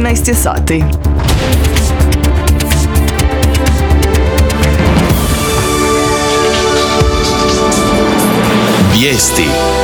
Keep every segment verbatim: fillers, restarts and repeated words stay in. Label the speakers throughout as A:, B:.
A: jedanaest je sati.
B: Vijesti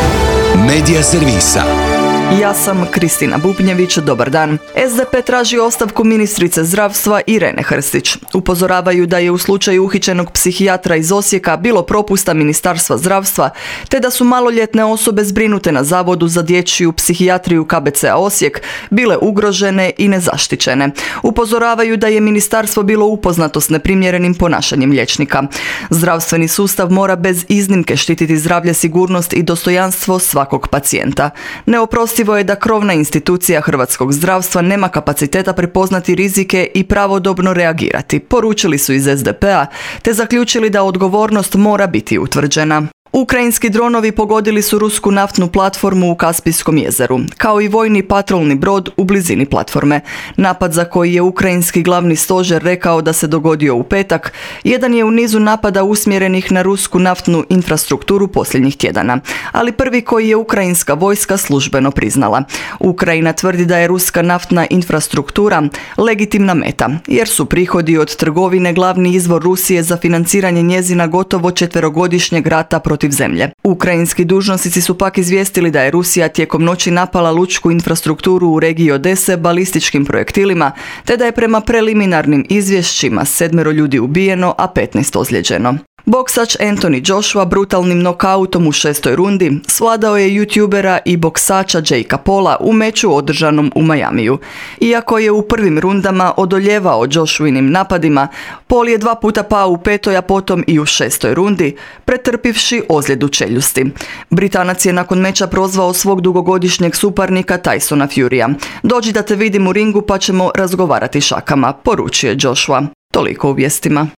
B: Medija servisa.
A: Ja sam Kristina Bubnjević, dobar dan. es de pe traži ostavku ministrice zdravstva Irene Hrstić. Upozoravaju da je u slučaju uhićenog psihijatra iz Osijeka bilo propusta Ministarstva zdravstva, te da su maloljetne osobe zbrinute na Zavodu za dječju psihijatriju ka be ce-a Osijek bile ugrožene i nezaštićene. Upozoravaju da je ministarstvo bilo upoznato s neprimjerenim ponašanjem liječnika. Zdravstveni sustav mora bez iznimke štititi zdravlje, sigurnost i dostojanstvo svakog pacijenta. Neoprostivo je da krovna institucija hrvatskog zdravstva nema kapaciteta prepoznati rizike i pravodobno reagirati, poručili su iz es de pe-a, te zaključili da odgovornost mora biti utvrđena. Ukrajinski dronovi pogodili su rusku naftnu platformu u Kaspijskom jezeru, kao i vojni patrolni brod u blizini platforme. Napad, za koji je ukrajinski glavni stožer rekao da se dogodio u petak, jedan je u nizu napada usmjerenih na rusku naftnu infrastrukturu posljednjih tjedana, ali prvi koji je ukrajinska vojska službeno priznala. Ukrajina tvrdi da je ruska naftna infrastruktura legitimna meta, jer su prihodi od trgovine glavni izvor Rusije za financiranje njezina gotovo četverogodišnjeg rata protiv zemlje. Ukrajinski dužnosnici su pak izvijestili da je Rusija tijekom noći napala lučku infrastrukturu u regiji Odese balističkim projektilima, te da je prema preliminarnim izvješćima sedmero ljudi ubijeno, a petnaest ozlijeđeno. Boksač Anthony Joshua brutalnim nokautom u šestoj rundi svladao je youtubera i boksača Jakea Paula u meču održanom u Majamiju. Iako je u prvim rundama odoljevao Joshuinim napadima, Paul je dva puta pao u petoj, a potom i u šestoj rundi, pretrpivši ozljedu čeljusti. Britanac je nakon meča prozvao svog dugogodišnjeg suparnika Tysona Furya. Dođi da te vidim u ringu pa ćemo razgovarati šakama, poručio je Joshua. Toliko u vijestima.